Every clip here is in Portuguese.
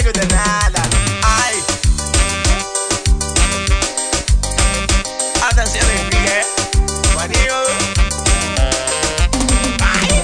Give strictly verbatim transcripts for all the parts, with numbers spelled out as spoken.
comigo danada. Ai, a dancinha do Henrique é maninho. Ai,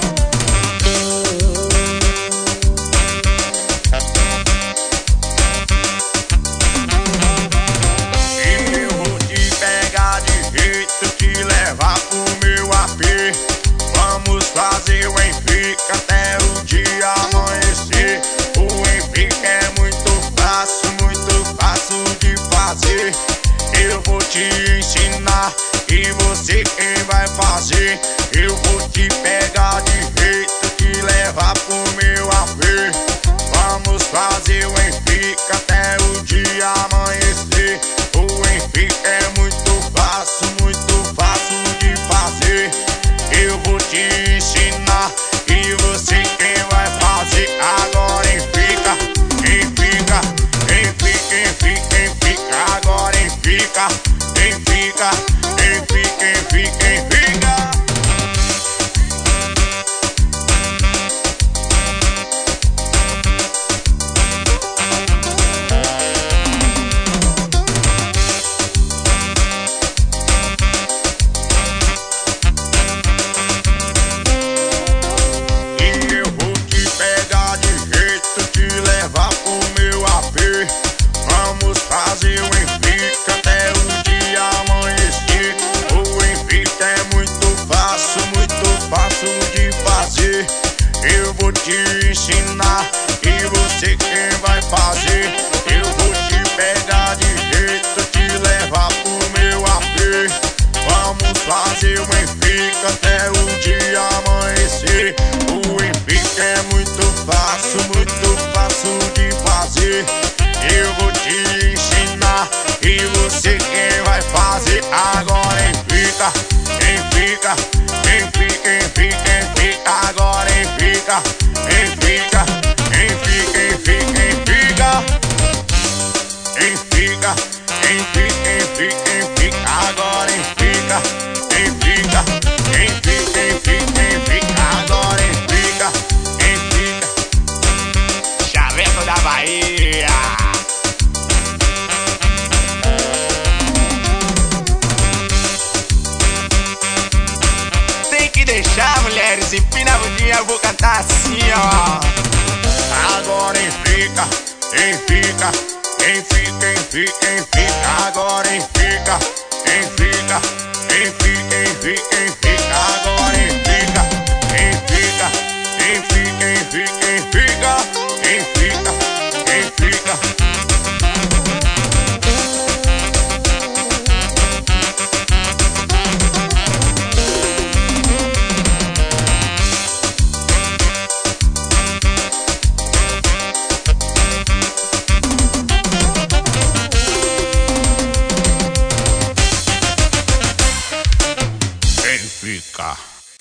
e eu vou te pegar de jeito, te levar pro meu A P. Vamos fazer o Henrique até o dia amanhecer. O Henrique é muito fácil, muito fácil de fazer. Eu vou te ensinar e você quem vai fazer. Eu vou te pegar de jeito, te levar pro meu A P. Vamos fazer o Henrique até o dia amanhecer. O Henrique é muito fácil, muito fácil de fazer. Eu vou te ensinar e você quem vai fazer. Agora Henrique, Henrique, Henrique, Henrique, Henrique. Agora Henrique, Henrique, Henrique, Henrique, Henrique. Vamos fazer o Henrique até o dia amanhecer. O Henrique é muito fácil, muito fácil de fazer. Eu vou te ensinar e você quem vai fazer. Eu vou te pegar de jeito, te levar pro meu A P. Vamos fazer o Henrique até o dia amanhecer. O Henrique é muito fácil, muito fácil de fazer. Eu vou te ensinar e você quem vai fazer. Agora Henrique, Henrique, Henrique, Henrique, Henrique. Agora Henrique, Henrique, Henrique, Henrique, Henrique. Henrique, Henrique, Henrique, Henrique. Agora Henrique, Henrique, Henrique, Henrique, Henrique. Agora Henrique, Henrique. Chaveco da Bahia. Deixar mulheres empina a bundinha, eu vou cantar assim, ó. Agora Henrique, Henrique, Henrique, Henrique, Henrique. Agora Henrique, Henrique, Henrique, Henrique, Henrique. Agora Henrique, Henrique, Henrique, Henrique, Henrique. Henrique, Henrique. Fica.